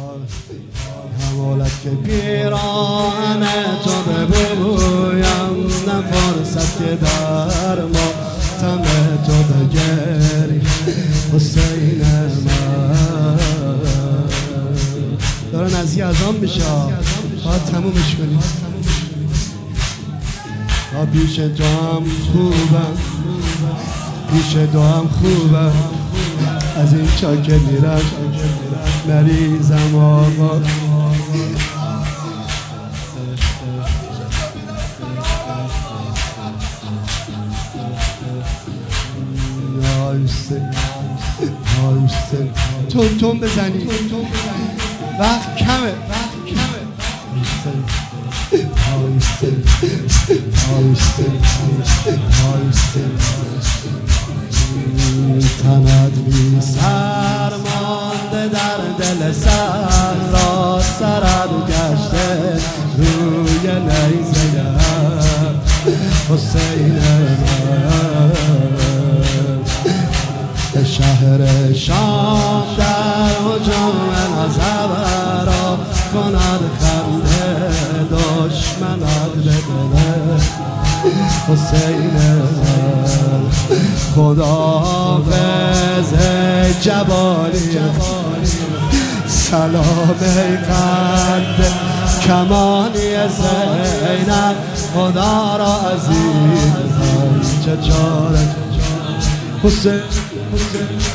حمالت که پیران تو ببویم نه فرصت که در ماتم تو بگری حسین من داره نزدیک اذان میشه باید تمومش کنیم پیش تو هم خوبم پیش تو هم خوبم از این چاک میرم مریضم آقا تون تون بزنی وقت کمه تنت بی سرمانده در دل سر را سرد گشته روی نیزه حسین من به شهر شام در هجوم نظر را کند خنده دشمنت به دل حسین من خداحافظ جبالی سلام ای قد کمانی زینب خدا را عزیز چه چاره حسین